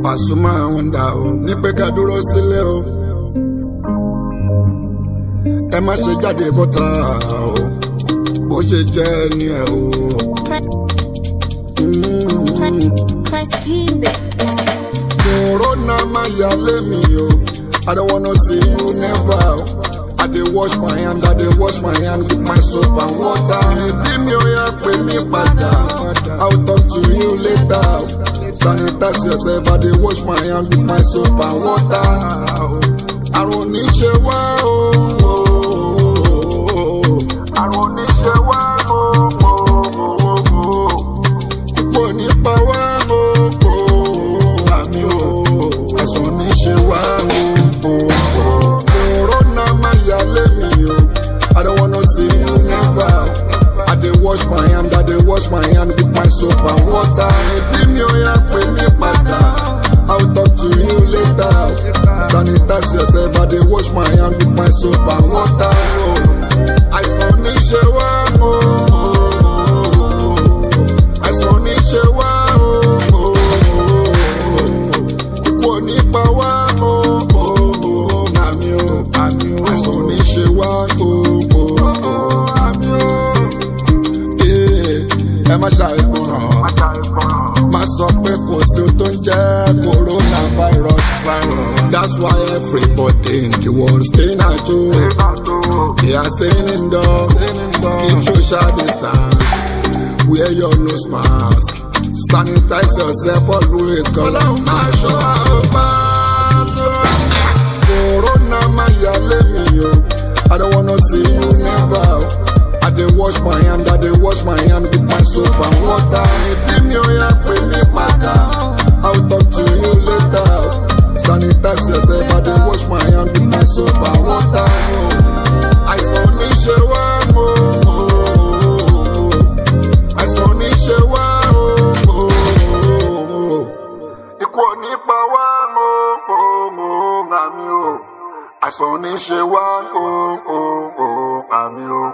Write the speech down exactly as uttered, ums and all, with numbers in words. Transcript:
Pasuma wonder o, ní pé ká dúró sílé o. Ẹ má ṣe jáde bọ́tà o, bó ṣe jẹ́ ní ẹ o. Corona má yà lé mi o, I don't wanna see you never. I dey wash my hand, I dey wash my hand with my soap and water. Bí mi ò yá pè mí padà, I'll talk to you later. Sanitize yourself, I dey wash my hand with my soap and water. Àrùn ní ṣe wá o, àrùn ní ṣe wá o, kò ní pa wá o, àmì o, àìsàn ní ṣe wá o. Corona má yà lé mi o, I don't wanna see you never. I dey wash my hand, I dey wash my hand with my soap and water. Bí mi ò yá pè mí padà, I'll talk to you later. Sanitize yourself, I dey wash my hand with my soap and water. Àìsàn ní ṣe wá o, àìsàn ní ṣe wá o, ikú ò ní pa wá o, àmì o, àmì o, àìsàn ní ṣe wá o, àmì o. Ẹ má ṣàìgbọràn, má sọ pé kò sí ohun tó ń jẹ́ coronavirus. That's why everybody in the world staying at home. They are staying indoors. Keep social distance. Wear your nose mask. Sanitize yourself always. Kọ́lọ́hún máa ṣọ́ àbá. Corona má yà lé mi o, I don't wanna see you never. I dey wash my hand, I dey wash my hand with my soap and water. Bí mi ò yá pè mí padà, I'll talk to you later. Sanitize yourself, I dey wash my hand with my soap and water. Àìsàn ní ṣe wá o, àìsàn ní ṣe wá o, ikú ò ní pa wá o, àmì o, àìsàn ní ṣe wá o, àmì o.